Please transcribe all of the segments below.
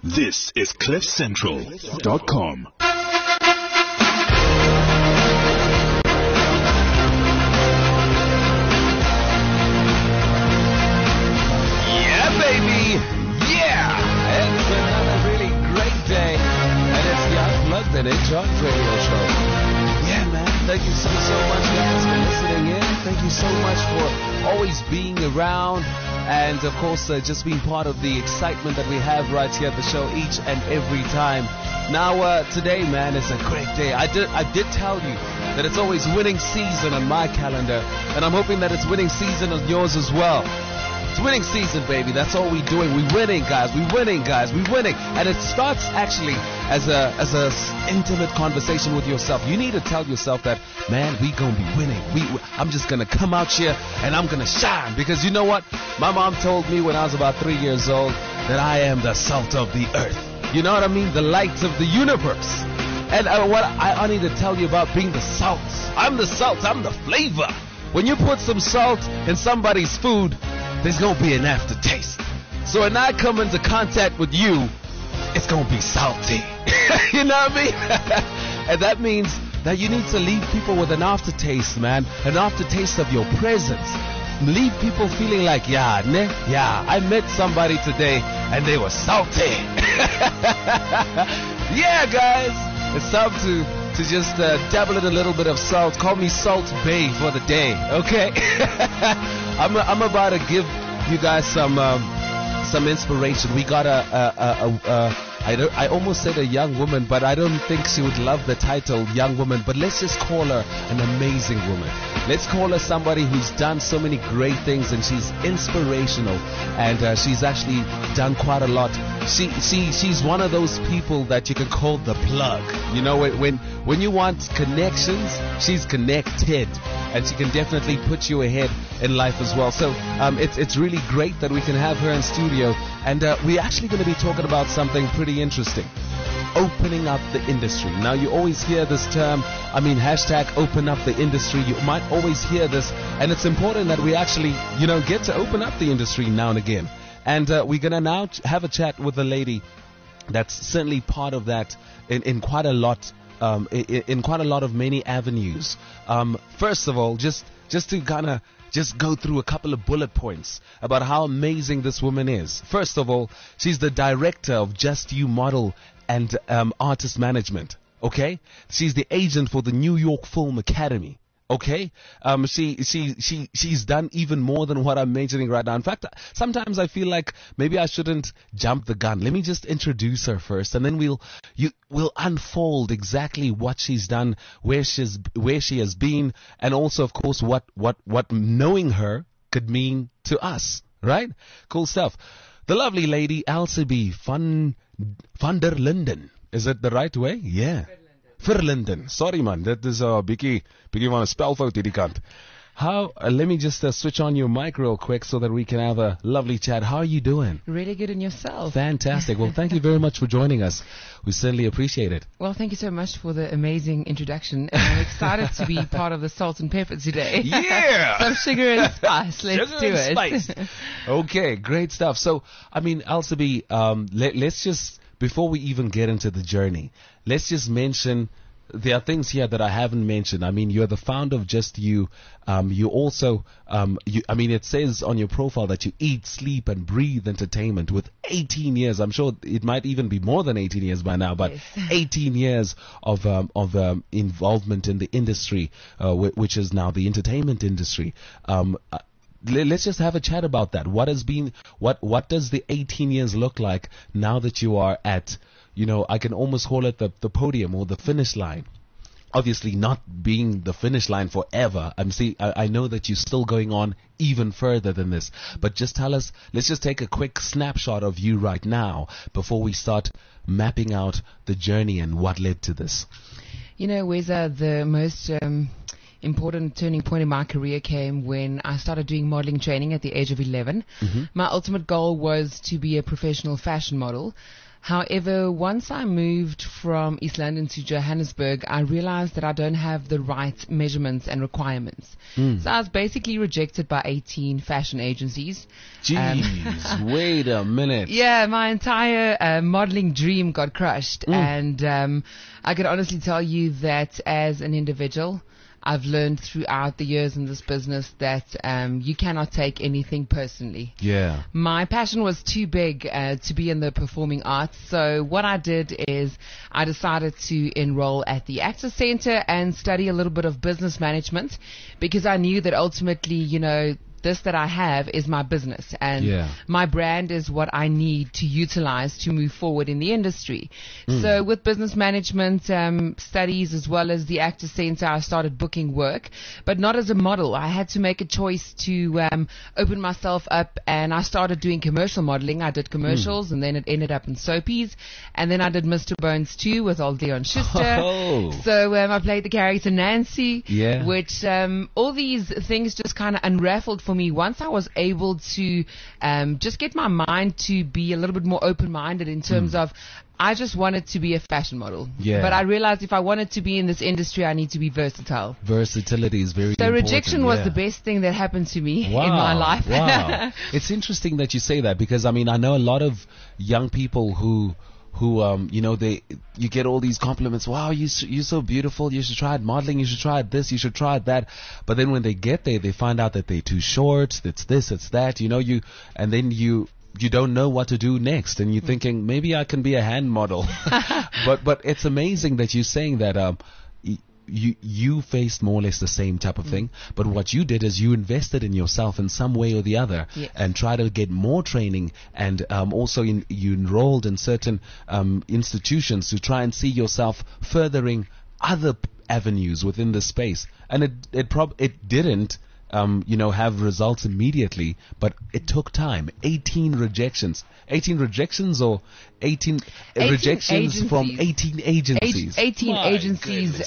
This is CliffCentral.com. Yeah, baby. Yeah. It's another really great day. And it's the Unplugged and Enjoyed Radio Show. Yeah, man. Thank you so much, guys, for listening in. Thank you so much for always being around. And, of course, just being part of the excitement that we have right here at the show each and every time. Now, today, man, is a great day. I did tell you that it's always winning season on my calendar. And I'm hoping that it's winning season on yours as well. It's winning season, baby. That's all we're doing. We're winning, guys. We're winning, guys. We're winning. And it starts actually as a intimate conversation with yourself. You need to tell yourself that, man, we gonna be winning. I'm just gonna come out here and I'm gonna shine. Because you know what? My mom told me when I was about 3 years old that I am the salt of the earth. You know what I mean? The light of the universe. And what I need to tell you about being the salt. I'm the salt. I'm the flavor. When you put some salt in somebody's food, there's going to be an aftertaste. So when I come into contact with you, it's going to be salty. You know what I mean? And that means that you need to leave people with an aftertaste, man. An aftertaste of your presence. Leave people feeling like, I met somebody today and they were salty. Yeah, guys. It's time to just dabble in a little bit of salt. Call me Salt Bay for the day, okay? I'm about to give you guys some inspiration. We got I almost said a young woman, but I don't think she would love the title young woman, but let's just call her an amazing woman. Let's call her somebody who's done so many great things, and she's inspirational, and she's actually done quite a lot. She's one of those people that you can call the plug. You know, when you want connections, she's connected, and she can definitely put you ahead in life as well. So it's really great that we can have her in studio, and we're actually going to be talking about something pretty interesting. Opening up the industry. Now, you always hear this term, hashtag open up the industry. You might always hear this, and it's important that we actually, get to open up the industry now and again. And we're going to now have a chat with a lady that's certainly part of that in quite a lot, in quite a lot of many avenues. First of all, just to kind of just go through a couple of bullet points about how amazing this woman is. First of all, she's the director of Just You Model and Artist Management. Okay, she's the agent for the New York Film Academy. Okay, she's done even more than what I'm mentioning right now. In fact, sometimes I feel like maybe I shouldn't jump the gun. Let me just introduce her first, and then we'll unfold exactly what she's done, where she has been, and also, of course, what knowing her could mean to us. Right? Cool stuff. The lovely lady Elsabie van der Linden. Is it the right way? Yeah. Verlinden. Sorry man, that is a biggie van 'n spelfout hierdie kant. Let me just switch on your mic real quick so that we can have a lovely chat. How are you doing? Really good, in yourself? Fantastic. Well, thank you very much for joining us. We certainly appreciate it. Well, thank you so much for the amazing introduction. And I'm excited to be part of the Salt and Pepper today. Yeah! Some sugar and spice. Let's do it. Spice. Okay, great stuff. So, Elsabie, let's just, before we even get into the journey, let's just mention, there are things here that I haven't mentioned. You're the founder of Just You. You also, it says on your profile that you eat, sleep, and breathe entertainment with 18 years. I'm sure it might even be more than 18 years by now, but yes. 18 years of involvement in the industry, which is now the entertainment industry. Let's just have a chat about that. What does the 18 years look like now that you are at, I can almost call it the podium or the finish line. Obviously not being the finish line forever. I know that you're still going on even further than this. But just tell us, let's just take a quick snapshot of you right now before we start mapping out the journey and what led to this. Weza, the most important turning point in my career came when I started doing modeling training at the age of 11. Mm-hmm. My ultimate goal was to be a professional fashion model. However, once I moved from East London to Johannesburg, I realized that I don't have the right measurements and requirements. So I was basically rejected by 18 fashion agencies. Jeez, wait a minute. Yeah, my entire modeling dream got crushed. And I can honestly tell you that as an individual, I've learned throughout the years in this business that you cannot take anything personally. Yeah. My passion was too big to be in the performing arts. So what I did is I decided to enroll at the Access Center and study a little bit of business management, because I knew that ultimately, you know, this that I have is my business, and my brand is what I need to utilize to move forward in the industry. So with business management studies as well as the Access Center, I started booking work, but not as a model. I had to make a choice to open myself up, and I started doing commercial modeling. I did commercials, and then it ended up in soapies, and then I did Mr. Bones 2 with old Leon Schuster. So I played the character Nancy, which all these things just kind of unraveled for me once I was able to just get my mind to be a little bit more open-minded in terms of I just wanted to be a fashion model. But I realized if I wanted to be in this industry, I need to be versatile. Versatility is very important. So rejection was the best thing that happened to me in my life. Wow. It's interesting that you say that, because I mean, I know a lot of young people who you know, you get all these compliments. Wow, you're so beautiful. You should try it modeling. You should try it this. You should try it that. But then when they get there, they find out that they're too short. It's this, it's that. You know, and then you don't know what to do next, and you're thinking maybe I can be a hand model. but it's amazing that you're saying that. You faced more or less the same type of thing, but what you did is you invested in yourself in some way or the other, and try to get more training, and also you enrolled in certain institutions to try and see yourself furthering other avenues within the space. And it didn't you know, have results immediately, but it took time. 18 rejections or 18 rejections agencies. From 18 agencies. 18 agencies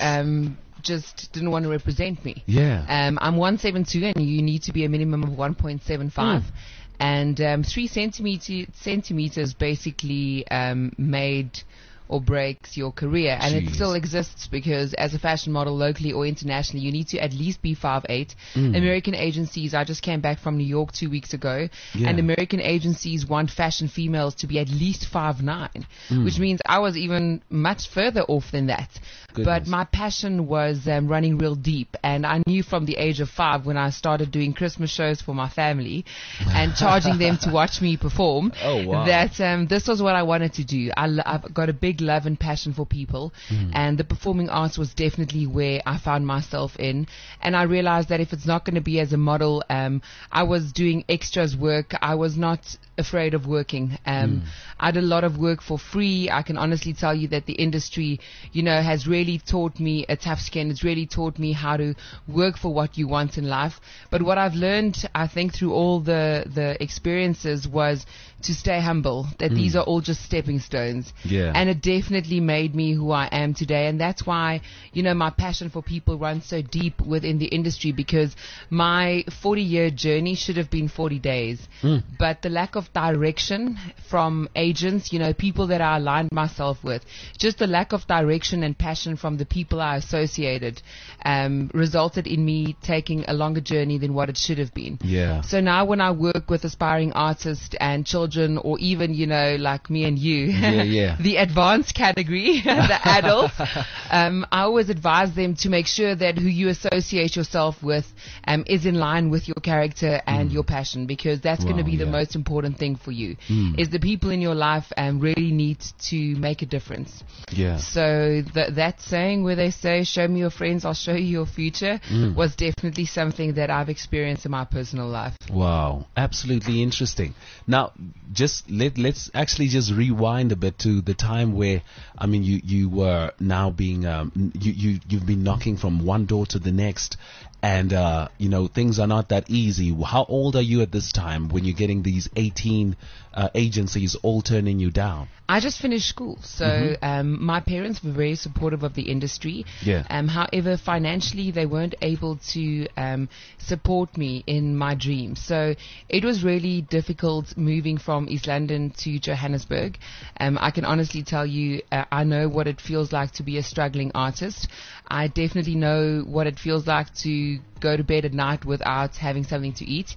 just didn't want to represent me. I'm 172, and you need to be a minimum of 1.75. And 3 centimeters basically made or breaks your career. And it still exists, because as a fashion model, locally or internationally, you need to at least be 5'8". American agencies, I just came back from New York 2 weeks ago, and American agencies want fashion females to be at least 5'9", which means I was even much further off than that. But my passion was running real deep, and I knew from the age of 5, when I started doing Christmas shows for my family and charging them to watch me perform, that this was what I wanted to do. I've got a big love and passion for people, and the performing arts was definitely where I found myself in. And I realized that if it's not going to be as a model, I was doing extras work. I was not afraid of working. I did a lot of work for free. I can honestly tell you that the industry, you know, has really taught me a tough skin. It's really taught me how to work for what you want in life. But what I've learned, I think, through all the experiences was to stay humble, that these are all just stepping stones. And it definitely made me who I am today. And that's why, you know, my passion for people runs so deep within the industry, because my 40-year journey should have been 40 days. But the lack of direction from agents, you know, people that I aligned myself with, just the lack of direction and passion from the people I associated, resulted in me taking a longer journey than what it should have been. So now when I work with aspiring artists and children, or even, you know, like me and you, the advanced category, the adults, I always advise them to make sure that who you associate yourself with is in line with your character and your passion, because that's going to be the most important thing for you. Is the people in your life really need to make a difference. So that saying where they say, show me your friends, I'll show you your future, was definitely something that I've experienced in my personal life. Wow, absolutely interesting. Now, just let's actually just rewind a bit to the time where, I mean, you were now being you've been knocking from one door to the next, and you know, things are not that easy. How old are you at this time when you're getting these 18 17 agencies all turning you down? I just finished school, so my parents were very supportive of the industry. Yeah. However, financially, they weren't able to support me in my dream. So it was really difficult moving from East London to Johannesburg. I can honestly tell you, I know what it feels like to be a struggling artist. I definitely know what it feels like to go to bed at night without having something to eat.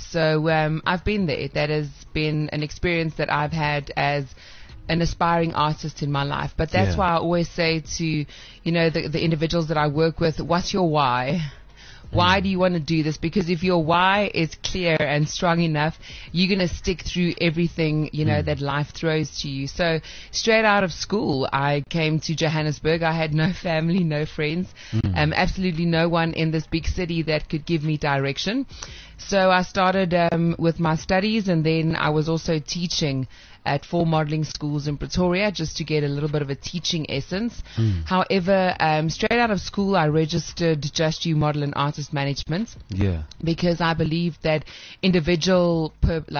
So I've been there. That has been an experience that I've had as an aspiring artist in my life. But that's why I always say to, the individuals that I work with, what's your why? Why do you want to do this? Because if your why is clear and strong enough, you're going to stick through everything, that life throws to you. So straight out of school, I came to Johannesburg. I had no family, no friends, absolutely no one in this big city that could give me direction. So I started with my studies, and then I was also teaching at 4 modeling schools in Pretoria just to get a little bit of a teaching essence. However, straight out of school, I registered Just You Model and Artist Management. Yeah. Because I believe that individual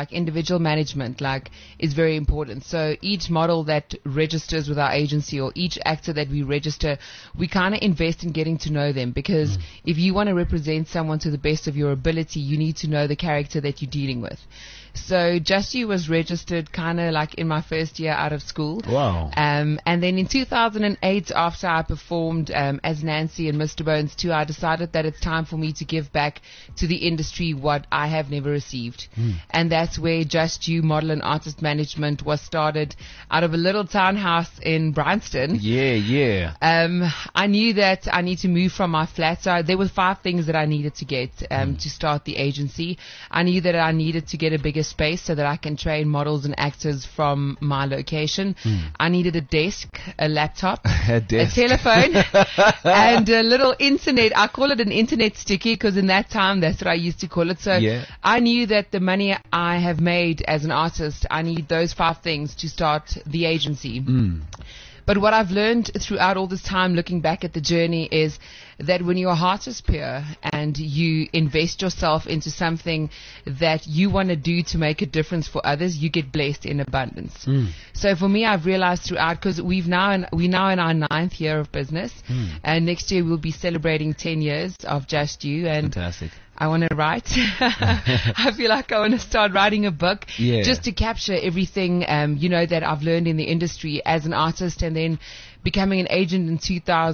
management is very important. So each model that registers with our agency, or each actor that we register, we kind of invest in getting to know them, because if you want to represent someone to the best of your ability, you need to know the character that you're dealing with. So Just You was registered kind of like in my first year out of school. Wow. And then in 2008, after I performed as Nancy in Mr. Bones 2, I decided that it's time for me to give back to the industry what I have never received. And that's where Just You Model and Artist Management was started out of a little townhouse in Bryanston. Yeah. I knew that I need to move from my flat. So there were 5 things that I needed to get to start the agency. I knew that I needed to get a bigger space so that I can train models and actors from my location. I needed a desk, a laptop, a telephone, and a little internet. I call it an internet sticky because in that time that's what I used to call it. So I knew that the money I have made as an artist, I need those 5 things to start the agency. But what I've learned throughout all this time, looking back at the journey, is that when your heart is pure and you invest yourself into something that you want to do to make a difference for others, you get blessed in abundance. So for me, I've realized throughout, because we're now in our 9th year of business, and next year we'll be celebrating 10 years of Just You. And fantastic. I want to write. I feel like I want to start writing a book just to capture everything, that I've learned in the industry as an artist, and then becoming an agent in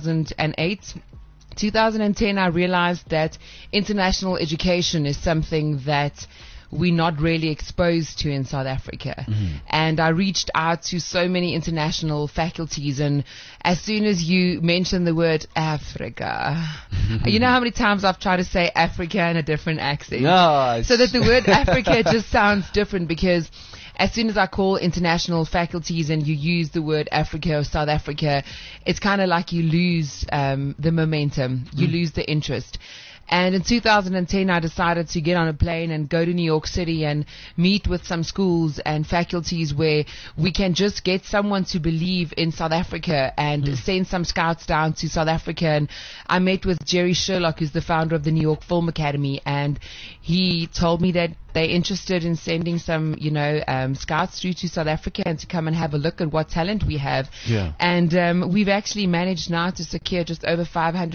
2008. 2010, I realized that international education is something that we're not really exposed to in South Africa. And I reached out to so many international faculties, and as soon as you mention the word Africa, you know how many times I've tried to say Africa in a different accent? So that the word Africa just sounds different, because as soon as I call international faculties and you use the word Africa or South Africa, it's kind of like you lose the momentum, you lose the interest. And in 2010, I decided to get on a plane and go to New York City and meet with some schools and faculties where we can just get someone to believe in South Africa and send some scouts down to South Africa. And I met with Jerry Sherlock, who's the founder of the New York Film Academy, and he told me that they're interested in sending some, scouts through to South Africa and to come and have a look at what talent we have. And we've actually managed now to secure just over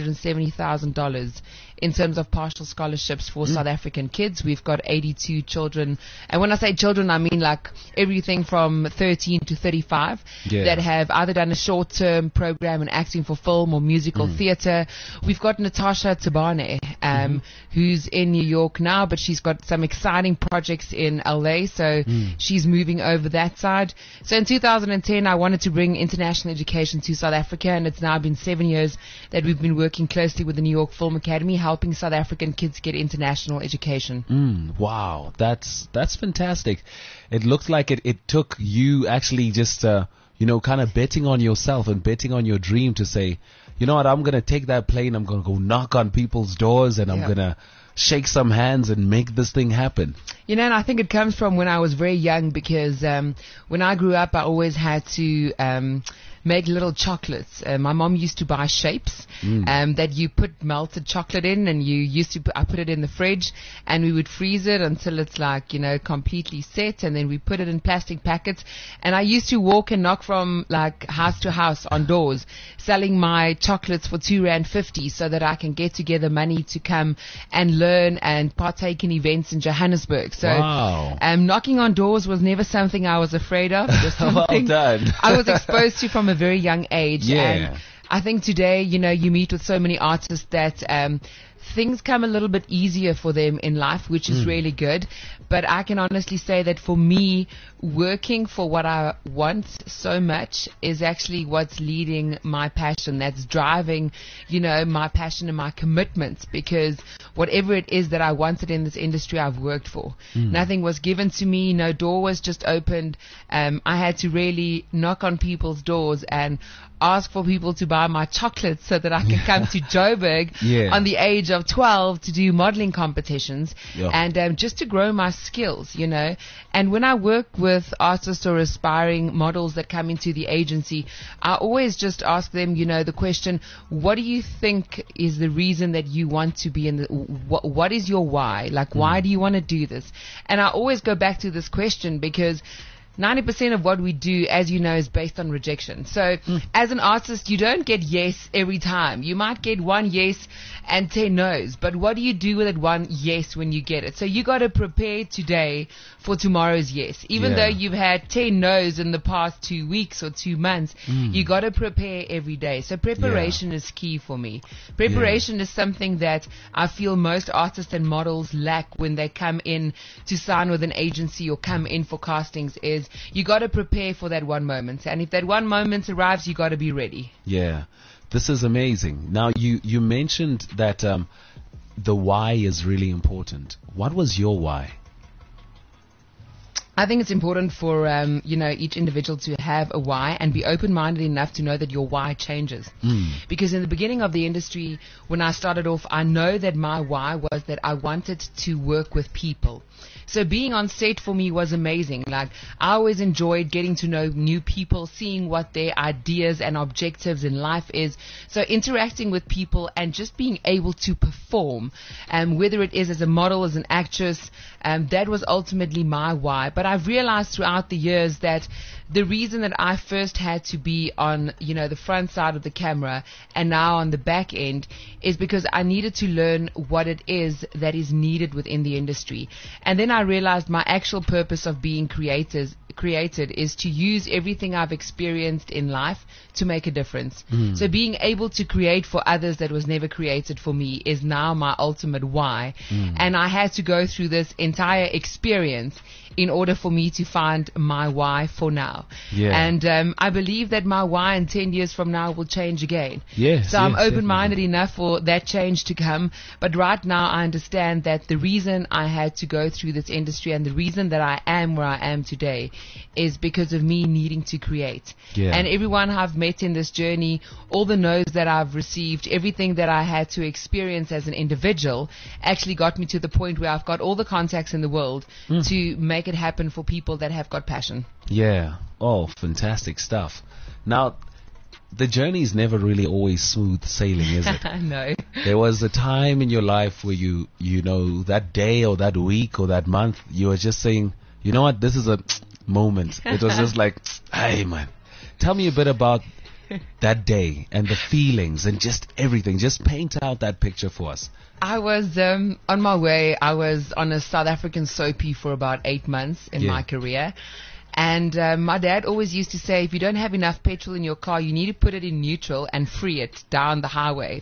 $570,000 in terms of partial scholarships for South African kids. We've got 82 children. And when I say children, I mean like everything from 13 to 35 that have either done a short-term program in acting for film or musical theater. We've got Natasha Tabane, who's in New York now, but she's got some exciting projects in LA. So she's moving over that side. So in 2010, I wanted to bring international education to South Africa, and it's now been 7 years that we've been working closely with the New York Film Academy, helping South African kids get international education. Wow, that's fantastic. It looks like it took you actually just kind of betting on yourself and betting on your dream to say, you know what, I'm going to take that plane, I'm going to go knock on people's doors, and I'm going to shake some hands and make this thing happen. And I think it comes from when I was very young, because when I grew up, I always had to make little chocolates. My mom used to buy shapes that you put melted chocolate in, and I put it in the fridge, and we would freeze it until it's like, completely set, and then we put it in plastic packets. And I used to walk and knock from like house to house on doors, selling my chocolates for R2.50 so that I can get together money to come and learn and partake in events in Johannesburg. So knocking on doors was never something I was afraid of. It was something well done. I was exposed to from a very young age. Yeah. And I think today, you meet with so many artists that things come a little bit easier for them in life, which is really good. But I can honestly say that for me, working for what I want so much is actually what's leading my passion. That's driving, my passion and my commitments, because whatever it is that I wanted in this industry, I've worked for. Nothing was given to me. No door was just opened. I had to really knock on people's doors and ask for people to buy my chocolates so that I can come to Joburg on the age of 12 to do modeling competitions and just to grow my skills, And when I work with artists or aspiring models that come into the agency, I always just ask them, the question, what do you think is the reason that you want to be in what is your why? Like, why do you want to do this? And I always go back to this question because 90% of what we do, as you know, is based on rejection. So as an artist, you don't get yes every time. You might get one yes and 10 no's. But what do you do with that one yes when you get it? So you got to prepare today for tomorrow's yes. Even though you've had 10 no's in the past 2 weeks or 2 months, you got to prepare every day. So preparation is key for me. Preparation is something that I feel most artists and models lack when they come in to sign with an agency or come in for castings is you got to prepare for that one moment. And if that one moment arrives, you got to be ready. Yeah. This is amazing. Now, you mentioned that the why is really important. What was your why? I think it's important for, each individual to have a why and be open-minded enough to know that your why changes. Because in the beginning of the industry, when I started off, I know that my why was that I wanted to work with people. So being on set for me was amazing. Like, I always enjoyed getting to know new people, seeing what their ideas and objectives in life is. So interacting with people and just being able to perform, whether it is as a model, as an actress, that was ultimately my why. But I've realized throughout the years that the reason that I first had to be on, the front side of the camera and now on the back end is because I needed to learn what it is that is needed within the industry. And then I realized my actual purpose of being created is to use everything I've experienced in life to make a difference. So being able to create for others that was never created for me is now my ultimate why. And I had to go through this entire experience in order for me to find my why for now. And I believe that my why in 10 years from now will change again. So I'm open-minded enough for that change to come. But right now I understand that the reason I had to go through this industry and the reason that I am where I am today is because of me needing to create. And everyone I've met in this journey, all the no's that I've received, everything that I had to experience as an individual actually got me to the point where I've got all the contacts in the world to make it happen for people that have got passion. Oh, fantastic stuff. Now, the journey is never really always smooth sailing, is it? No. There was a time in your life where you that day or that week or that month, you were just saying, you know what, this is a moment. It was just like, hey man, tell me a bit about that day and the feelings and just everything. Just paint out that picture for us. I was on my way. I was on a South African soapie for about 8 months in my career. And my dad always used to say, if you don't have enough petrol in your car, you need to put it in neutral and free it down the highway.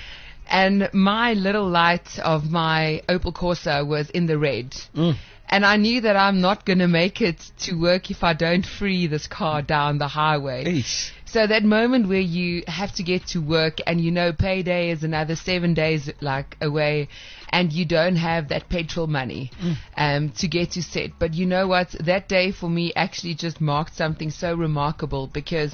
And my little light of my Opel Corsa was in the red. And I knew that I'm not going to make it to work if I don't free this car down the highway. So that moment where you have to get to work and payday is another 7 days away and you don't have that petrol money to get to set. But you know what? That day for me actually just marked something so remarkable because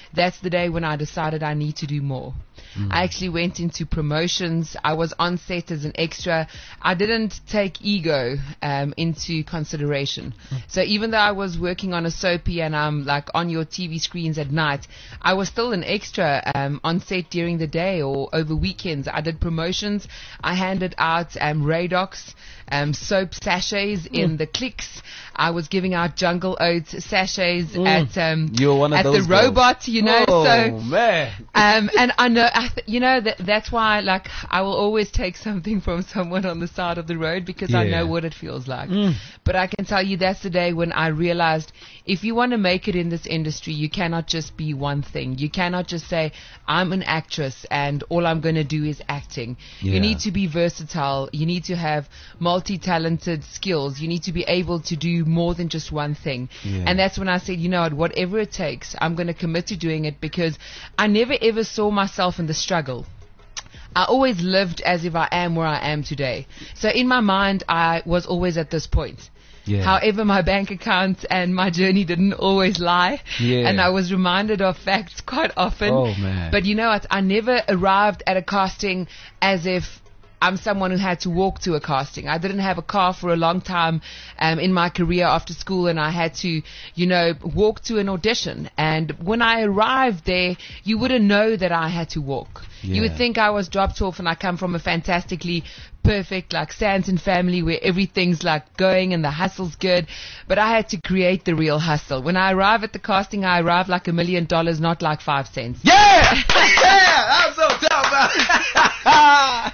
that's the day when I decided I need to do more. I actually went into promotions. I was on set as an extra. I didn't take ego into consideration. So even though I was working on a soapy and I'm like on your TV screens at night, I was still an extra on set during the day or over weekends. I did promotions. I handed out Radox soap sachets in the cliques. I was giving out Jungle Oats sachets at You're one of at those the robot, you know. Oh, so man. and I know, you know, that's why, like, I will always take something from someone on the side of the road because I know what it feels like. But I can tell you that's the day when I realized if you want to make it in this industry, you cannot just be one thing. You cannot just say, I'm an actress and all I'm going to do is acting. You need to be versatile. You need to have multi-talented skills. You need to be able to do more than just one thing. And that's when I said, you know what, whatever it takes, I'm going to commit to doing it because I never ever saw myself in the struggle. I always lived as if I am where I am today. So in my mind, I was always at this point. However, my bank account and my journey didn't always lie. And I was reminded of facts quite often. Oh, man. But you know what? I never arrived at a casting as if I'm someone who had to walk to a casting. I didn't have a car for a long time in my career after school, and I had to, you know, walk to an audition. And when I arrived there, you wouldn't know that I had to walk. You would think I was dropped off, and I come from a fantastically perfect, like, Santon family where everything's like going and the hustle's good. But I had to create the real hustle. When I arrive at the casting, I arrive like $1 million, not like 5 cents. I'm so tough.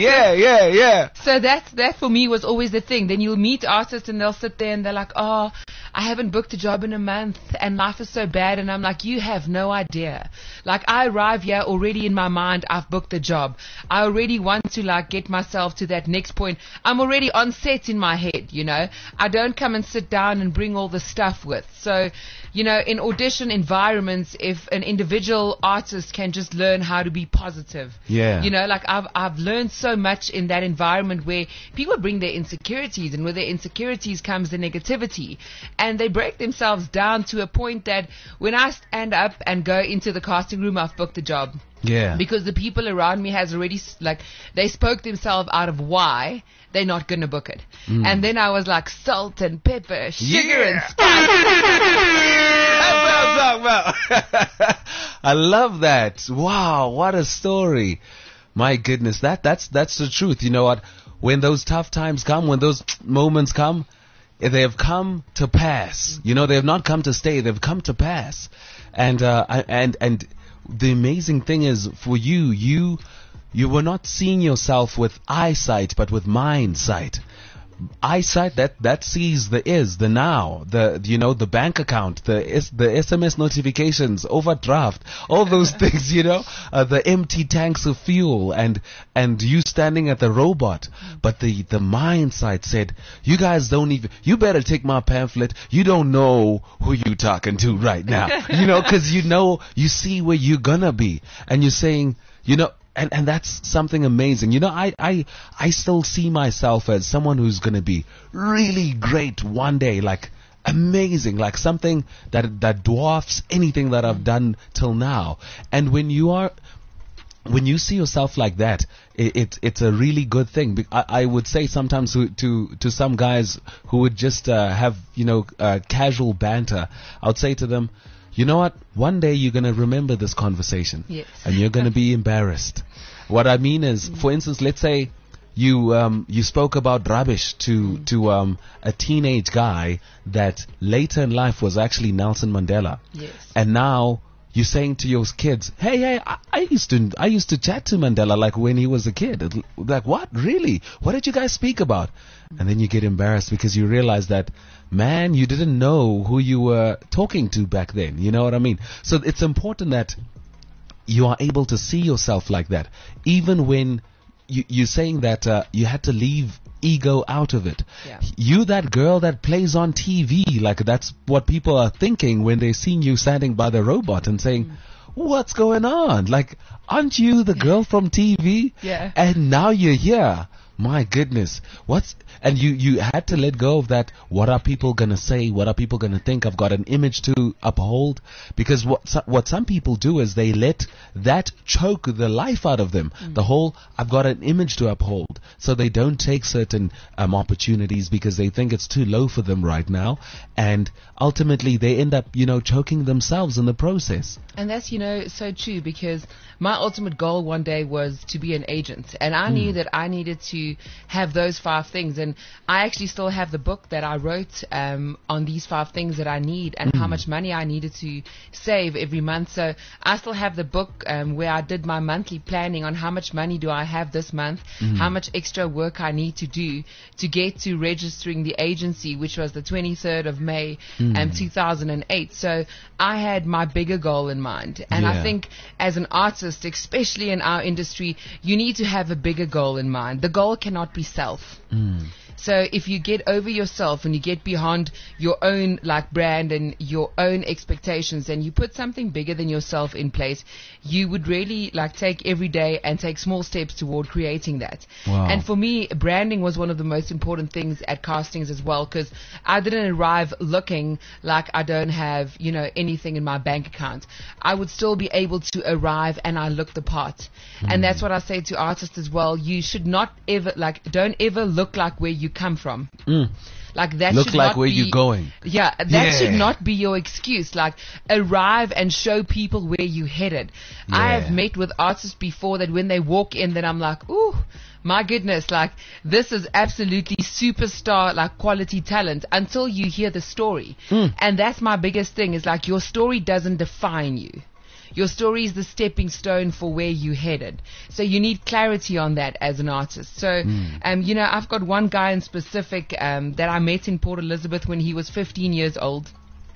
So that for me was always the thing. Then you'll meet artists and they'll sit there and they're like, oh, I haven't booked a job in a month and life is so bad. And I'm like, you have no idea. Like, I arrive here already in my mind, I've booked a job. I already want to, like, get myself to that next point. I'm already on set in my head, you know. I don't come and sit down and bring all the stuff with. So, you know, in audition environments, if an individual artist can just learn how to be positive, you know, like, I've learned so much in that environment where people bring their insecurities, and with their insecurities comes the negativity, and they break themselves down to a point that when I stand up and go into the casting room, I've booked a job. Because the people around me has already, like, they spoke themselves out of why they're not going to book it. And then I was like, salt and pepper, sugar and spice. That's what I'm talking about. I love that. Wow, what a story. My goodness, that's the truth. You know what? When those tough times come, when those moments come, they have come to pass. You know, they have not come to stay. They've come to pass. And the amazing thing is, for you were not seeing yourself with eyesight, but with mind sight. Eyesight that sees the now, the bank account, the SMS notifications, overdraft, all those things, you know, the empty tanks of fuel, and you standing at the robot. But the mind sight said, you guys you better take my pamphlet. You don't know who you talking to right now, you know, because you see where you're gonna be, and you're saying, you know. And that's something amazing. You know, I still see myself as someone who's going to be really great one day, like amazing, like something that dwarfs anything that I've done till now. And when you see yourself like that, it's a really good thing. I would say sometimes to some guys who would just have, you know, casual banter, I would say to them, you know what? One day you're going to remember this conversation. Yes. And you're going to be embarrassed. What I mean is, for instance, let's say you spoke about rubbish to a teenage guy that later in life was actually Nelson Mandela. Yes. And now you're saying to your kids, hey, I used to chat to Mandela like when he was a kid. Like, what? Really? What did you guys speak about? And then you get embarrassed because you realize that, man, you didn't know who you were talking to back then. You know what I mean? So it's important that you are able to see yourself like that. Even when you're saying that you had to leave ego out of it. Yeah. You, that girl that plays on TV, like that's what people are thinking when they're seeing you standing by the robot and saying, what's going on? Like, aren't you the girl from TV? Yeah. And now you're here. My goodness. And you had to let go of that. What are people going to say? What are people going to think? I've got an image to uphold. Because what some people do is they let that choke the life out of them. The whole, I've got an image to uphold. So they don't take certain opportunities because they think it's too low for them right now. And ultimately they end up, choking themselves in the process. And that's, so true, because my ultimate goal one day was to be an agent. And I knew that I needed to have those 5 things. And I actually still have the book that I wrote on these 5 things that I need and how much money I needed to save every month. So I still have the book where I did my monthly planning on how much money do I have this month, how much extra work I need to do to get to registering the agency, which was the 23rd of May 2008. So I had my bigger goal in mind. And I think as an artist, especially in our industry, you need to have a bigger goal in mind. The goal cannot be self. So if you get over yourself and you get beyond your own brand and your own expectations and you put something bigger than yourself in place, you would really take every day and take small steps toward creating that. Wow. And for me, branding was one of the most important things at castings as well, because I didn't arrive looking like I don't have, anything in my bank account. I would still be able to arrive and I looked the part. And that's what I say to artists as well. You should not ever, don't ever look like where you come from. That look should like not where be, you're going. Yeah, that should not be your excuse. Arrive and show people where you headed. I have met with artists before that when they walk in, then I'm like, ooh, my goodness, this is absolutely superstar, quality talent, until you hear the story. And that's my biggest thing, is your story doesn't define you. Your story is the stepping stone for where you headed. So you need clarity on that as an artist. So, I've got one guy in specific that I met in Port Elizabeth when he was 15 years old.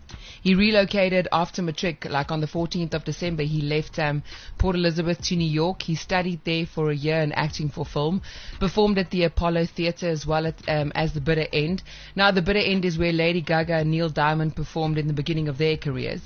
He relocated after matric, on the 14th of December. He left Port Elizabeth to New York. He studied there for a year in acting for film, performed at the Apollo Theatre as well as the Bitter End. Now, the Bitter End is where Lady Gaga and Neil Diamond performed in the beginning of their careers.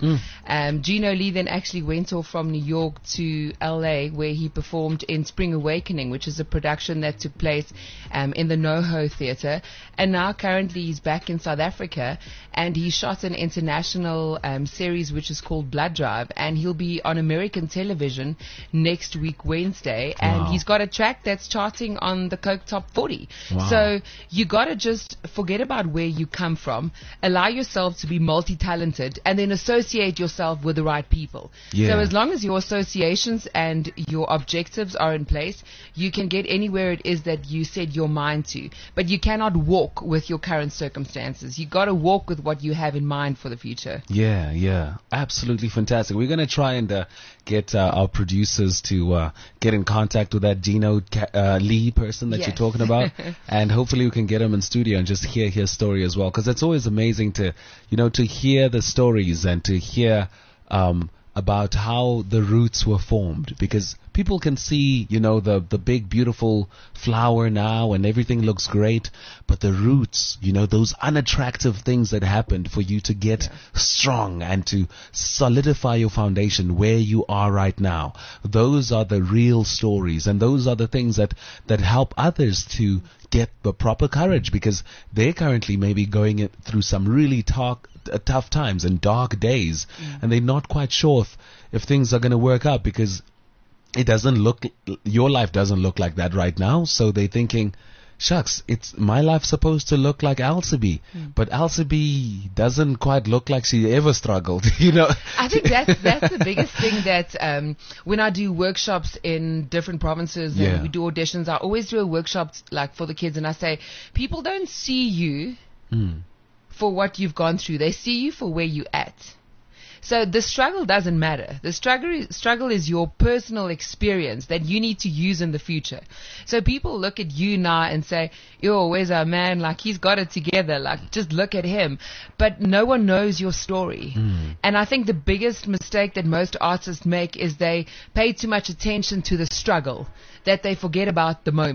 Gino Lee then actually went off from New York to LA, where he performed in Spring Awakening, which is a production that took place in the NoHo Theatre. And now currently he's back in South Africa, and he shot an international series which is called Blood Drive, and he'll be on American television next week Wednesday, and he's got a track that's charting on the Coke Top 40. So you gotta just forget about where you come from, allow yourself to be multi-talented, and then associate yourself with the right people. So as long as your associations and your objectives are in place, you can get anywhere it is that you set your mind to. But you cannot walk with your current circumstances. You gotta walk with what you have in mind for the future. Yeah. Absolutely fantastic. We're going to try and get our producers to get in contact with that Gino Lee person that you're talking about. And hopefully we can get him in studio and just hear his story as well. Because it's always amazing to, to hear the stories and to hear about how the roots were formed. Because people can see, the big, beautiful flower now and everything looks great. But the roots, those unattractive things that happened for you to get strong and to solidify your foundation where you are right now. Those are the real stories. And those are the things that help others to get the proper courage, because they're currently maybe going through some really tough times and dark days. And they're not quite sure if things are going to work out, because your life doesn't look like that right now. So they're thinking, shucks, it's my life supposed to look like Alcibi, but Alcibi doesn't quite look like she ever struggled, I think that's the biggest thing that when I do workshops in different provinces and we do auditions, I always do a workshop for the kids, and I say, people don't see you for what you've gone through. They see you for where you're at. So the struggle doesn't matter. The struggle is your personal experience that you need to use in the future. So people look at you now and say, yo, where's our man? He's got it together. Just look at him. But no one knows your story. And I think the biggest mistake that most artists make is they pay too much attention to the struggle, that they forget about the moment.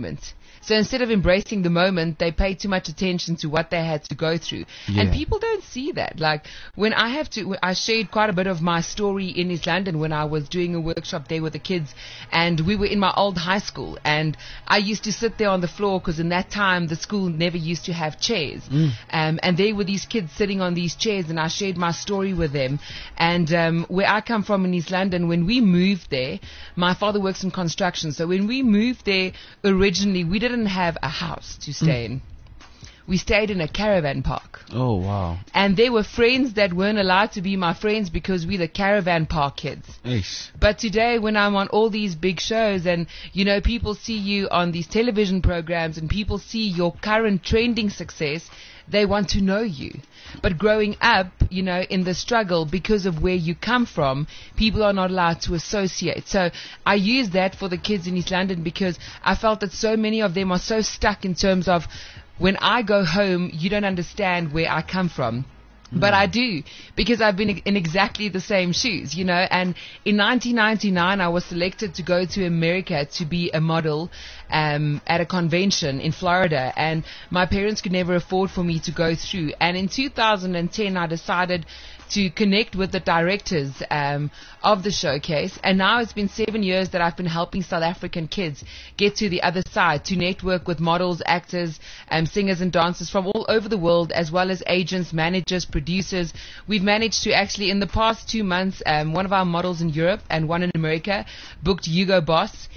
So instead of embracing the moment, they pay too much attention to what they had to go through. Yeah. And people don't see that. Like when I shared quite a bit of my story in East London when I was doing a workshop there with the kids, and we were in my old high school, and I used to sit there on the floor because in that time the school never used to have chairs. And there were these kids sitting on these chairs, and I shared my story with them. And where I come from in East London, when we moved there, my father works in construction. So when we moved there originally, we didn't have a house to stay in. We stayed in a caravan park. Oh, wow. And there were friends that weren't allowed to be my friends because we're the caravan park kids. Eish. But today, when I'm on all these big shows and, you know, people see you on these television programs and people see your current trending success, they want to know you. But growing up, you know, in the struggle because of where you come from, people are not allowed to associate. So I use that for the kids in East London because I felt that so many of them are so stuck in terms of when I go home, you don't understand where I come from. But I do, because I've been in exactly the same shoes, you know. And in 1999, I was selected to go to America to be a model at a convention in Florida. And my parents could never afford for me to go through. And in 2010, I decided to connect with the directors of the showcase. And now it's been 7 years that I've been helping South African kids get to the other side, to network with models, actors, singers and dancers from all over the world, as well as agents, managers, producers. We've managed to actually, in the past 2 months, one of our models in Europe and one in America booked Hugo Boss,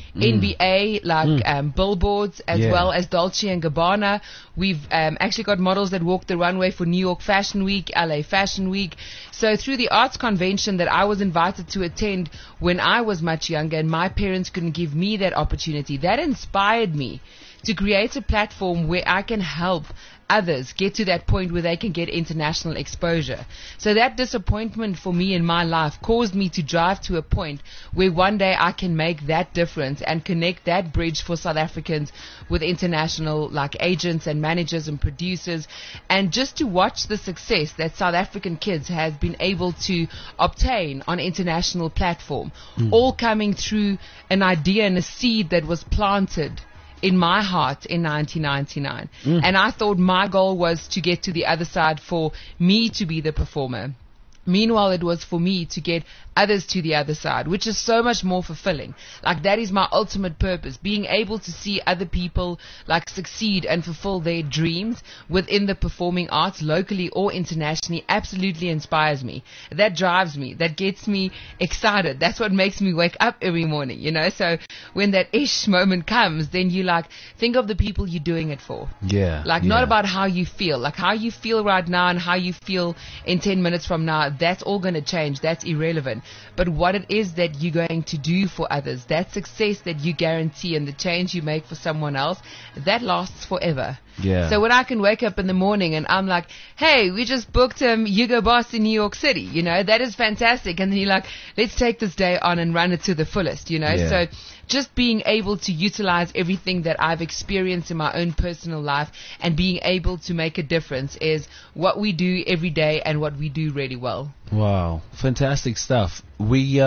NBA, billboards, as well as Dolce & Gabbana. We've actually got models that walk the runway for New York Fashion Week, LA Fashion Week. So through the arts convention that I was invited to attend when I was much younger and my parents couldn't give me that opportunity, that inspired me to create a platform where I can help others get to that point where they can get international exposure. So that disappointment for me in my life caused me to drive to a point where one day I can make that difference and connect that bridge for South Africans with international like agents and managers and producers, and just to watch the success that South African kids has been able to obtain on international platform, all coming through an idea and a seed that was planted in my heart in 1999. And I thought my goal was to get to the other side for me to be the performer. Meanwhile, it was for me to get others to the other side, which is so much more fulfilling. Like, that is my ultimate purpose, being able to see other people like succeed and fulfill their dreams within the performing arts, locally or internationally, absolutely inspires me. That drives me. That gets me excited. That's what makes me wake up every morning, you know. So when that ish moment comes, then you like think of the people you're doing it for. Yeah. Like, not about how you feel. Like, how you feel right now and how you feel in 10 minutes from now, that's all going to change. That's irrelevant. But what it is that you're going to do for others, that success that you guarantee and the change you make for someone else, that lasts forever. Yeah. So when I can wake up in the morning and I'm like, hey, we just booked Hugo Boss in New York City, you know, that is fantastic. And then you're like, let's take this day on and run it to the fullest, you know. Yeah. So just being able to utilize everything that I've experienced in my own personal life and being able to make a difference is what we do every day and what we do really well. Wow, fantastic stuff. You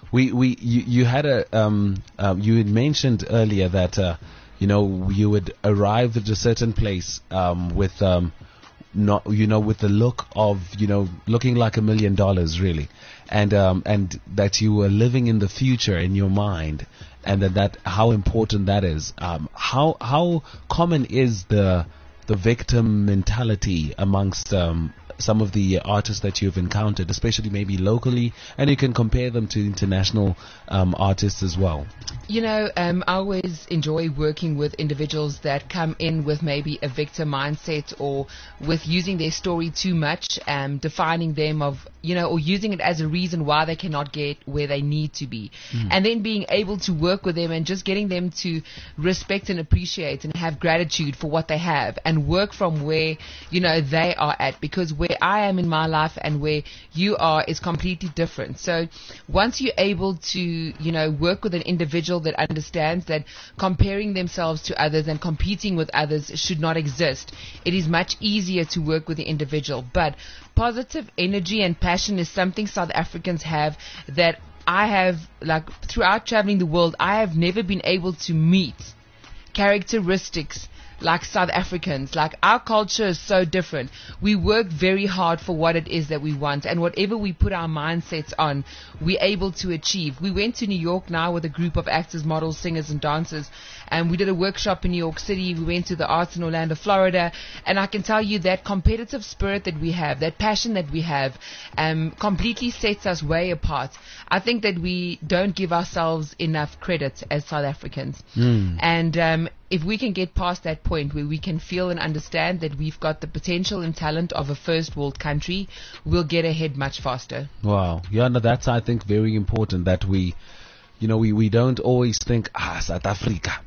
had you had mentioned earlier that you would arrive at a certain place with with the look of looking like $1 million really, and that you were living in the future in your mind, and that how important that is. How common is the victim mentality amongst some of the artists that you've encountered, especially maybe locally, and you can compare them to international artists as well? You know, I always enjoy working with individuals that come in with maybe a victim mindset or with using their story too much, defining them or using it as a reason why they cannot get where they need to be. And then being able to work with them and just getting them to respect and appreciate and have gratitude for what they have and work from where, they are at, because where I am in my life and where you are is completely different. So once you're able to, work with an individual that understands that comparing themselves to others and competing with others should not exist, it is much easier to work with the individual. But positive energy and passion is something South Africans have that I have, like, throughout traveling the world, I have never been able to meet characteristics like South Africans. Like, our culture is so different. We work very hard for what it is that we want, and whatever we put our mindsets on, we're able to achieve. We went to New York now with a group of actors, models, singers, and dancers, and we did a workshop in New York City. We went to the Arts in Orlando, Florida, and I can tell you that competitive spirit that we have, that passion that we have, completely sets us way apart. I think that we don't give ourselves enough credit as South Africans. And if we can get past that point where we can feel and understand that we've got the potential and talent of a first world country, we'll get ahead much faster. Wow. Yeah, no, that's, I think, very important that we don't always think, South Africa.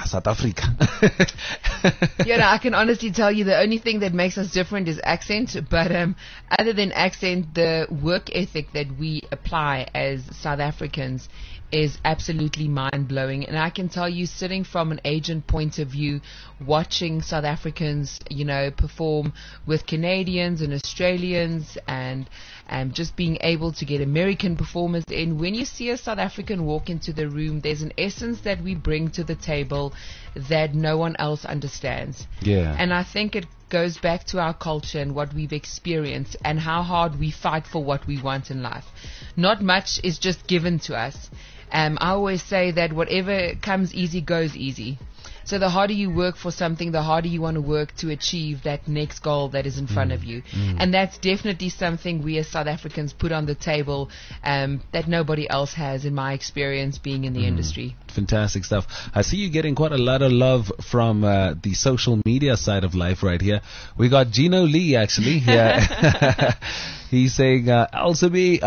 I can honestly tell you the only thing that makes us different is accent. But other than accent, the work ethic that we apply as South Africans is absolutely mind-blowing. And I can tell you, sitting from an agent point of view, watching South Africans, perform with Canadians and Australians, and just being able to get American performers in, when you see a South African walk into the room, there's an essence that we bring to the table that no one else understands. Yeah. And I think it goes back to our culture and what we've experienced and how hard we fight for what we want in life. Not much is just given to us. I always say that whatever comes easy goes easy. So the harder you work for something, the harder you want to work to achieve that next goal that is in front of you. And that's definitely something we as South Africans put on the table that nobody else has, in my experience, being in the industry. Fantastic stuff. I see you getting quite a lot of love from the social media side of life right here. We got Gino Lee, actually. Yeah. He's saying, Alcibi,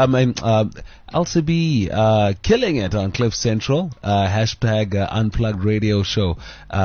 killing it on Cliff Central, hashtag Unplugged Radio Show,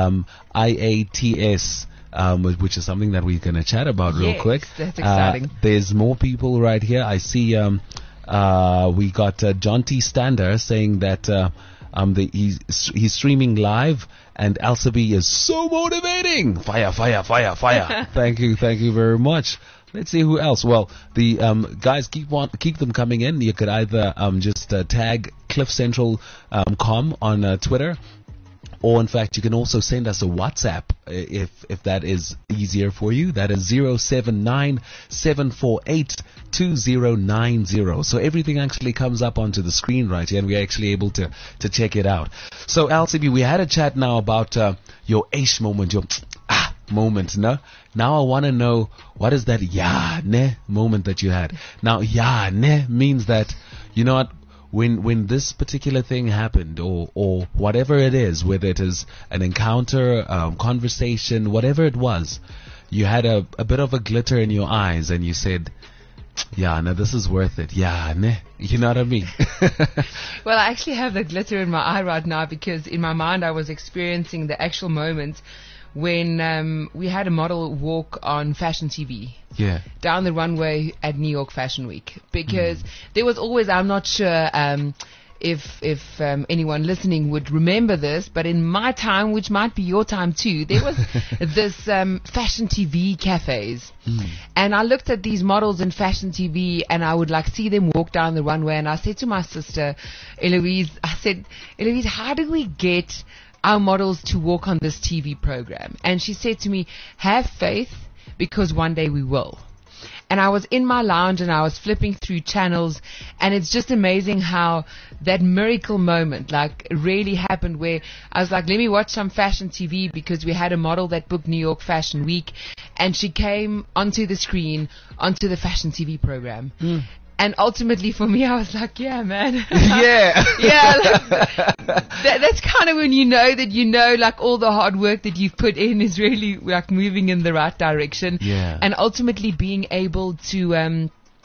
IATS, which is something that we're going to chat about real quick. That's exciting. There's more people right here. I see, we got John T. Stander saying that, he's streaming live, and Alcibi is so motivating. Fire. Thank you very much. Let's see who else. Well, the guys, keep them coming in. You could either just tag CliffCentral.com on Twitter, or in fact you can also send us a WhatsApp if that is easier for you. That is 079-748-2090. So everything actually comes up onto the screen right here, and we're actually able to check it out. So Alcibi, we had a chat now about your Aish moment, your moment, no? Now I want to know, what is that ya ne moment that you had? Now ya ne means that, you know what, when this particular thing happened, or whatever it is, whether it is an encounter, conversation, whatever it was, you had a bit of a glitter in your eyes, and you said, yeah, no, this is worth it. Yeah, ne. You know what I mean? Well, I actually have the glitter in my eye right now, because in my mind I was experiencing the actual moment when we had a model walk on fashion TV. Yeah. Down the runway at New York Fashion Week. Because there was always, I'm not sure if anyone listening would remember this, but in my time, which might be your time too, there was this fashion TV cafes. And I looked at these models in fashion TV, and I would see them walk down the runway, and I said to my sister, Eloise, how do we get our models to walk on this TV program? And she said to me, have faith, because one day we will. And I was in my lounge and I was flipping through channels, and it's just amazing how that miracle moment really happened, where I was like, let me watch some fashion TV, because we had a model that booked New York Fashion Week, and she came onto the screen, onto the fashion TV program. And ultimately for me, I was like, yeah, man. Yeah. That's kind of when you know all the hard work that you've put in is really moving in the right direction. Yeah. And ultimately being able to,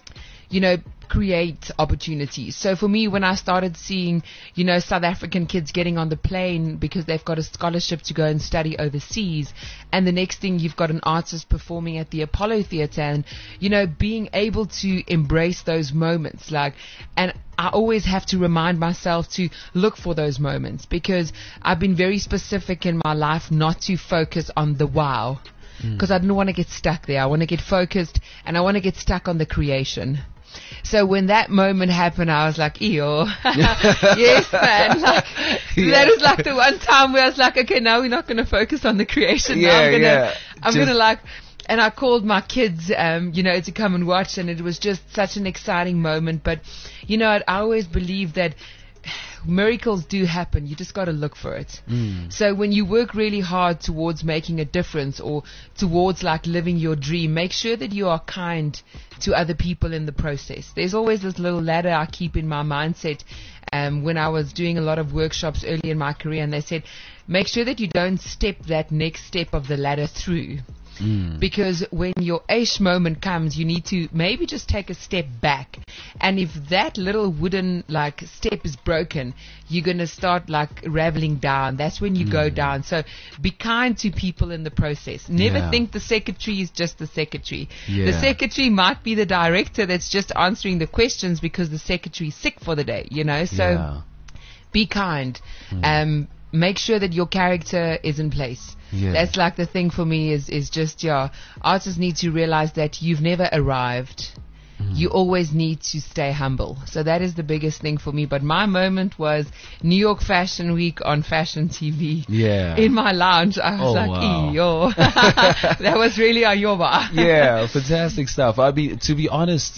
create opportunities. So for me, when I started seeing, South African kids getting on the plane because they've got a scholarship to go and study overseas, and the next thing you've got an artist performing at the Apollo Theatre, and, being able to embrace those moments, and I always have to remind myself to look for those moments, because I've been very specific in my life not to focus on the wow, because I don't want to get stuck there. I want to get focused, and I want to get stuck on the creation. So when that moment happened, I was like, ew. Yes, man. Like, that is like the one time where I was like, okay, now we're not going to focus on the creation. Now I'm going to like, and I called my kids, to come and watch, and it was just such an exciting moment. But, I always believe that miracles do happen. You just got to look for it. So when you work really hard towards making a difference or towards like living your dream, make sure that you are kind to other people in the process. There's always this little ladder I keep in my mindset. When I was doing a lot of workshops early in my career, and they said, make sure that you don't step that next step of the ladder through. Because when your Aish moment comes, you need to maybe just take a step back. And if that little wooden like step is broken, you're going to start like raveling down. That's when you go down. So be kind to people in the process. Never think the secretary is just the secretary. The secretary might be the director that's just answering the questions because the secretary is sick for the day, So be kind. Make sure that your character is in place. That's like the thing for me is just, artists need to realize that you've never arrived. You always need to stay humble. So that is the biggest thing for me. But my moment was New York Fashion Week on Fashion TV. In my lounge. I was yo. That was a yoba. Fantastic stuff. I mean, to be honest,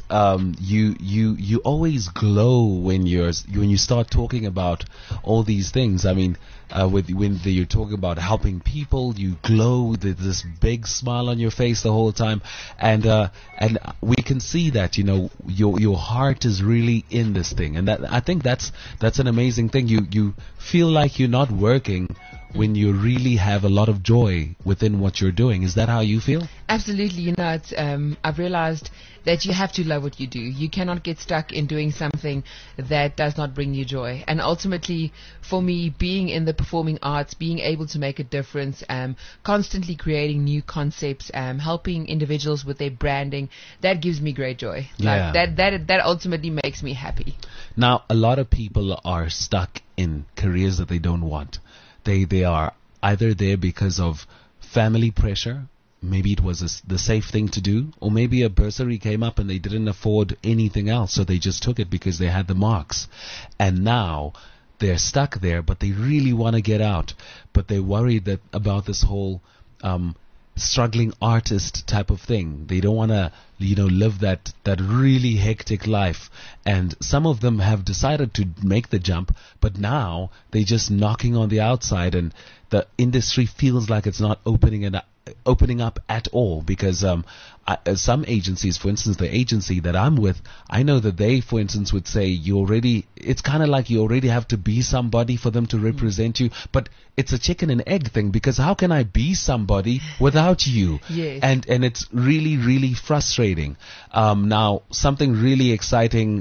you always glow when you start talking about all these things. I mean, when you're talking about helping people, you glow, this big smile on your face the whole time, and we can see that your heart is really in this thing, and that I think that's an amazing thing. You feel like you're not working when you really have a lot of joy within what you're doing. Is that how you feel? Absolutely. I've realized that you have to love what you do. You cannot get stuck in doing something that does not bring you joy. And ultimately, for me, being in the performing arts, being able to make a difference, constantly creating new concepts, helping individuals with their branding, that gives me great joy. Like that ultimately makes me happy. Now, a lot of people are stuck in careers that they don't want. They are either there because of family pressure. Maybe it was the safe thing to do, or maybe a bursary came up and they didn't afford anything else, so they just took it because they had the marks. And now they're stuck there, but they really want to get out. But they're worried about this whole struggling artist type of thing. They don't want to, live that really hectic life. And some of them have decided to make the jump, but now they're just knocking on the outside, and the industry feels like it's not opening up at all, because some agencies, for instance, the agency that I'm with, I know that they, for instance, would say it's kind of like you already have to be somebody for them to represent you, but it's a chicken and egg thing, because how can I be somebody without you? Yes. And it's really, really frustrating. Now, something really exciting,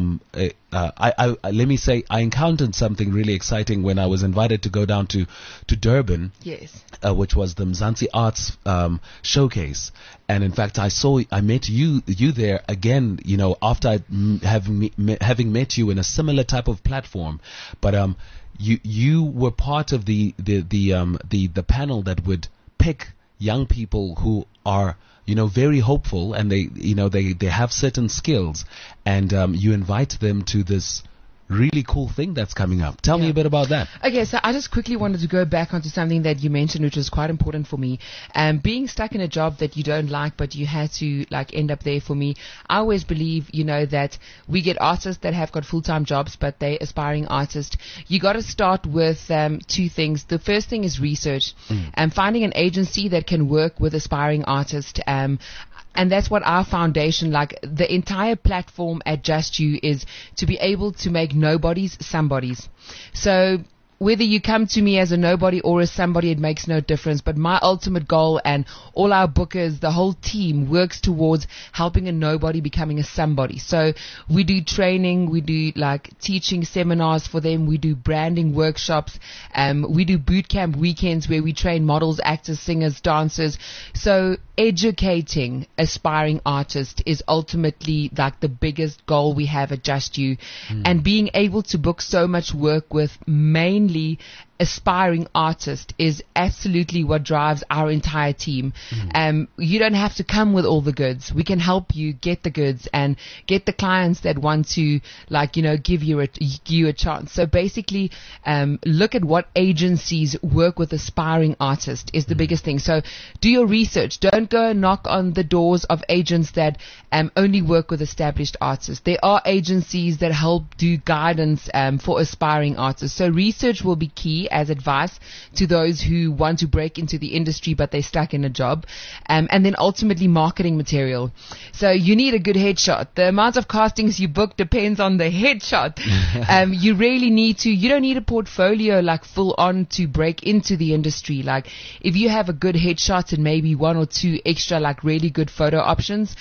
let me say, I encountered something really exciting when I was invited to go down to Durban. Yes. Which was the Mzansi Arts showcase. And in fact, I met you there again, after having met you in a similar type of platform. But you were part of the panel that would pick young people who are very hopeful, and they have certain skills, and you invite them to this really cool thing that's coming up. Tell me a bit about that. Okay, so I just quickly wanted to go back onto something that you mentioned, which was quite important for me. Being stuck in a job that you don't like, but you had to end up there. For me, I always believe, that we get artists that have got full-time jobs, but they're aspiring artists. You got to start with two things. The first thing is research, and finding an agency that can work with aspiring artists. And that's what our foundation, the entire platform at Just You, is to be able to make nobodies somebodies. So whether you come to me as a nobody or as somebody, it makes no difference. But my ultimate goal, and all our bookers, the whole team, works towards helping a nobody becoming a somebody. So we do training, we do teaching seminars for them, we do branding workshops, we do boot camp weekends where we train models, actors, singers, dancers. So educating aspiring artists is ultimately the biggest goal we have at Just You, and being able to book so much work with mainly aspiring artist is absolutely what drives our entire team. You don't have to come with all the goods. We can help you get the goods and get the clients that want to, like, you know, give you a chance. So basically, look at what agencies work with aspiring artists is the biggest thing. So do your research. Don't go and knock on the doors of agents that only work with established artists. There are agencies that help do guidance for aspiring artists. So research will be key as advice to those who want to break into the industry but they're stuck in a job. And then ultimately marketing material. So you need a good headshot. The amount of castings you book depends on the headshot. You really need to, you don't need a portfolio like full on to break into the industry. Like if you have a good headshot and maybe one or two extra like really good photo options,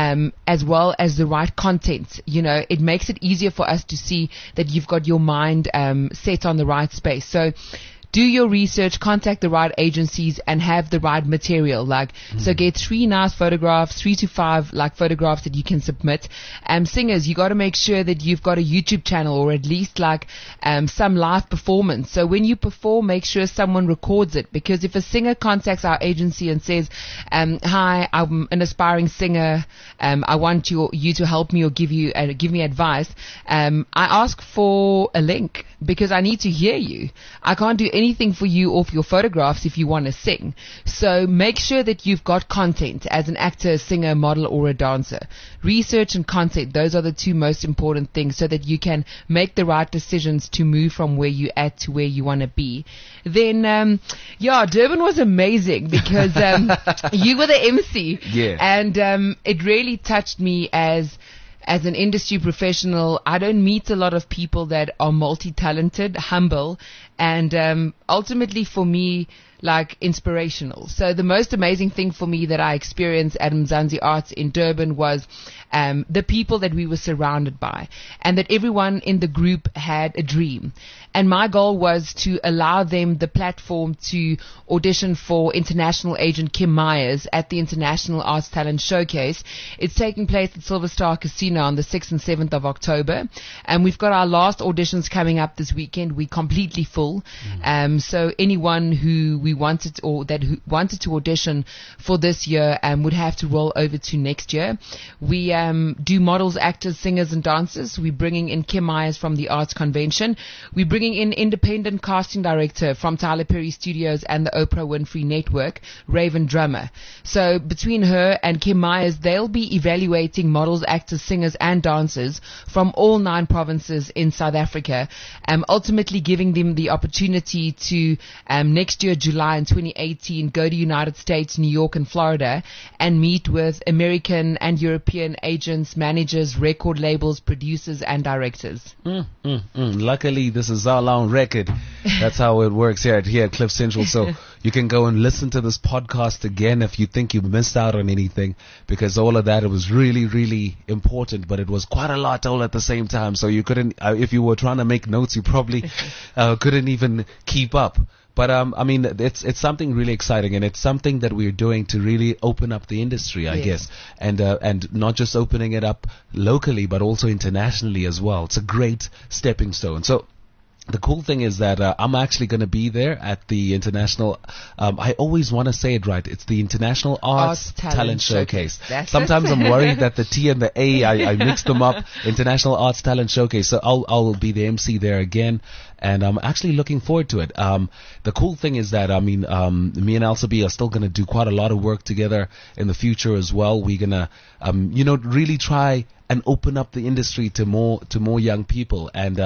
as well as the right content, you know, it makes it easier for us to see that you've got your mind set on the right space. So do your research, contact the right agencies, and have the right material. Like, so get 3 nice photographs, 3 to 5 like photographs that you can submit. Singers, you got to make sure that you've got a YouTube channel or at least like some live performance. So when you perform, make sure someone records it, because if a singer contacts our agency and says, "Hi, I'm an aspiring singer. I want you to help me or give me advice," I ask for a link because I need to hear you. I can't do anything for you off your photographs if you want to sing. So make sure that you've got content as an actor, singer, model, or a dancer. Research and content, those are the 2 most important things so that you can make the right decisions to move from where you're at to where you want to be. Then, Durban was amazing because you were the MC. Yeah. And it really touched me as an industry professional. I don't meet a lot of people that are multi-talented, humble, and ultimately for me, like inspirational. So the most amazing thing for me that I experienced at Mzansi Arts in Durban was the people that we were surrounded by, and that everyone in the group had a dream. And my goal was to allow them the platform to audition for international agent Kim Myers at the International Arts Talent Showcase. It's taking place at Silver Star Casino on the 6th and 7th of October. And we've got our last auditions coming up this weekend. We're completely full. So anyone who we wanted or that who wanted to audition for this year would have to roll over to next year. We do models, actors, singers, and dancers. We're bringing in Kim Myers from the Arts Convention. We're bringing in independent casting director from Tyler Perry Studios and the Oprah Winfrey Network, Raven Drummer. So between her and Kim Myers, they'll be evaluating models, actors, singers, and dancers from all 9 provinces in South Africa, ultimately giving them the opportunity to next year, July in 2018, go to United States, New York, and Florida, and meet with American and European agents, managers, record labels, producers, and directors. Luckily, this is all on record. That's how it works here at Cliff Central. So you can go and listen to this podcast again if you think you missed out on anything, because all of that, it was really, really important, but it was quite a lot all at the same time. So you couldn't, if you were trying to make notes, you probably couldn't even keep up. But I mean, it's something really exciting, and it's something that we're doing to really open up the industry, I guess, and not just opening it up locally, but also internationally as well. It's a great stepping stone. So the cool thing is that I'm actually going to be there at the International, I always want to say it right, it's the International Arts Talent Showcase. Sometimes I'm worried that the T and the A, I mix them up. International Arts Talent Showcase. So I'll be the MC there again, and I'm actually looking forward to it. The cool thing is that, I mean, me and Elsabe are still going to do quite a lot of work together in the future as well. We're going to, really try and open up the industry to more young people, and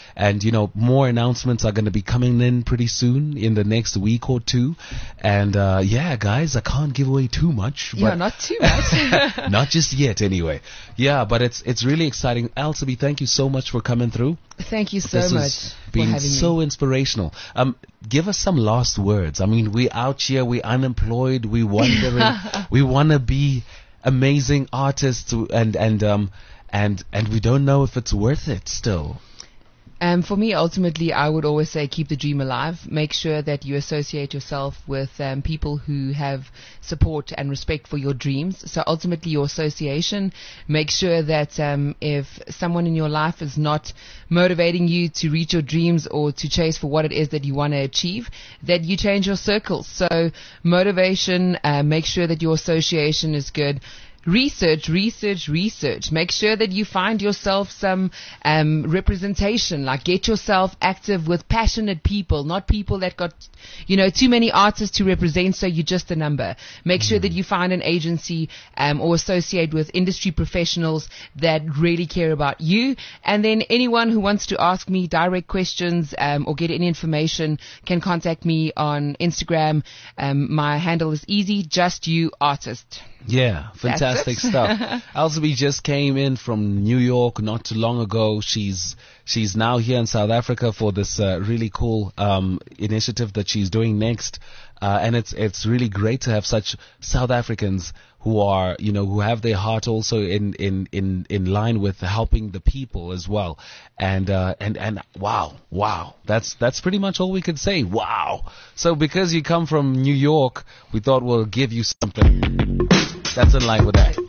more announcements are going to be coming in pretty soon in the next week or 2, and guys, I can't give away too much. But not too much. Not just yet, anyway. Yeah, but it's really exciting. Elsabe, thank you so much for coming through. Thank you so much. This has been so inspirational. Give us some last words. I mean, we're out here, we're unemployed, we're wondering, we want to be amazing artists, and we don't know if it's worth it still. For me, ultimately, I would always say keep the dream alive. Make sure that you associate yourself with people who have support and respect for your dreams. So ultimately, your association. Make sure that if someone in your life is not motivating you to reach your dreams or to chase for what it is that you want to achieve, that you change your circles. So motivation, make sure that your association is good. Research. Make sure that you find yourself some representation. Like, get yourself active with passionate people, not people that got, too many artists to represent, so you're just a number. Make sure that you find an agency or associate with industry professionals that really care about you. And then anyone who wants to ask me direct questions or get any information can contact me on Instagram. My handle is easy, just you artist. Yeah, fantastic stuff. Elsie just came in from New York not too long ago. She's now here in South Africa for this really cool initiative that she's doing next. And it's really great to have such South Africans who are, who have their heart also in line with helping the people as well. And wow. That's pretty much all we could say. Wow. So because you come from New York, we thought we'll give you something that's in line with that.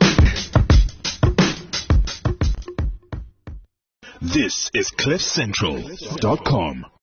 This is CliffCentral.com.